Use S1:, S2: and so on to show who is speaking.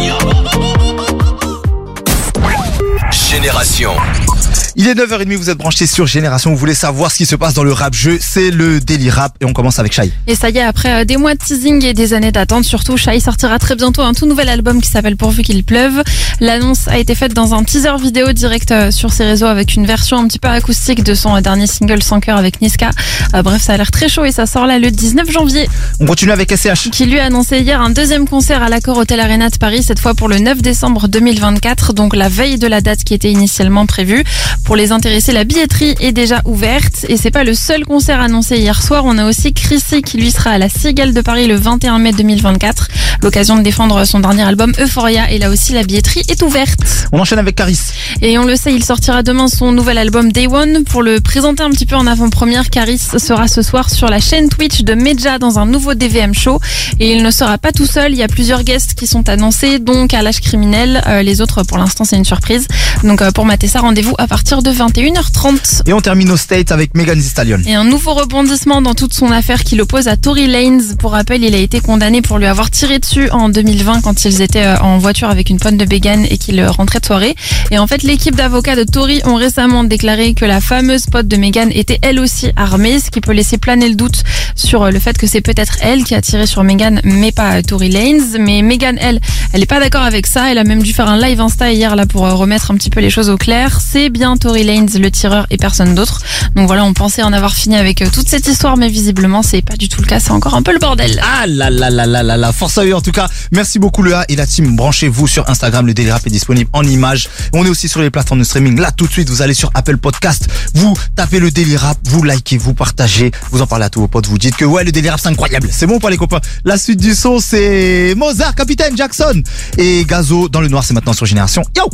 S1: Génération.
S2: Il est 9h30, vous êtes branchés sur Génération, vous voulez savoir ce qui se passe dans le rap-jeu, c'est le Daily Rap et on commence avec Shai.
S3: Et ça y est, après des mois de teasing et des années d'attente, surtout, Shai sortira très bientôt un tout nouvel album qui s'appelle Pourvu qu'il pleuve. L'annonce a été faite dans un teaser vidéo direct sur ses réseaux avec une version un petit peu acoustique de son dernier single Sans cœur avec Niska. Bref, ça a l'air très chaud et ça sort là le 19 janvier.
S2: On continue avec SCH.
S3: Qui lui a annoncé hier un deuxième concert à l'Accor Hotel Arena de Paris, cette fois pour le 9 décembre 2024, donc la veille de la date qui était initialement prévue. Pour les intéressés, la billetterie est déjà ouverte et c'est pas le seul concert annoncé hier soir. On a aussi Chrissy qui lui sera à la Cigale de Paris le 21 mai 2024. L'occasion de défendre son dernier album Euphoria et là aussi la billetterie est ouverte.
S2: On enchaîne avec Caris.
S3: Et on le sait, il sortira demain son nouvel album Day One. Pour le présenter un petit peu en avant-première, Caris sera ce soir sur la chaîne Twitch de Medja dans un nouveau DVM show. Et il ne sera pas tout seul, il y a plusieurs guests qui sont annoncés, donc à l'âge criminel. Les autres, pour l'instant, c'est une surprise. Donc pour mater ça, rendez-vous à partir de 21h30.
S2: Et on termine au State avec Megan Thee Stallion.
S3: Et un nouveau rebondissement dans toute son affaire qui l'oppose à Tory Lanez. Pour rappel, il a été condamné pour lui avoir tiré dessus en 2020 quand ils étaient en voiture avec une pote de Bégane et qu'il rentrait de soirée. Et en fait, l'équipe d'avocats de Tory ont récemment déclaré que la fameuse pote de Mégane était elle aussi armée, ce qui peut laisser planer le doute sur le fait que c'est peut-être elle qui a tiré sur Mégane, mais pas Tory Lanez. Mais Mégane, elle est pas d'accord avec ça. Elle a même dû faire un live Insta hier là pour remettre un petit peu les choses au clair. C'est bien Tory Lanez le tireur et personne d'autre. Donc voilà, on pensait en avoir fini avec toute cette histoire, mais visiblement c'est pas du tout le cas. C'est encore un peu le bordel.
S2: Ah là là là là là là, force à eux en tout cas. Merci beaucoup Léa et la team. Branchez-vous sur Instagram, le Daily Rap est disponible en images. On est aussi sur les plateformes de streaming. Là tout de suite, vous allez sur Apple Podcast, vous tapez le Daily Rap, vous likez, vous partagez, vous en parlez à tous vos potes, vous dites que ouais, le Daily Rap c'est incroyable. C'est bon pour les copains. La suite du son c'est Mozart, Capitaine Jackson et Gazo dans le noir, c'est maintenant sur Génération. Yo!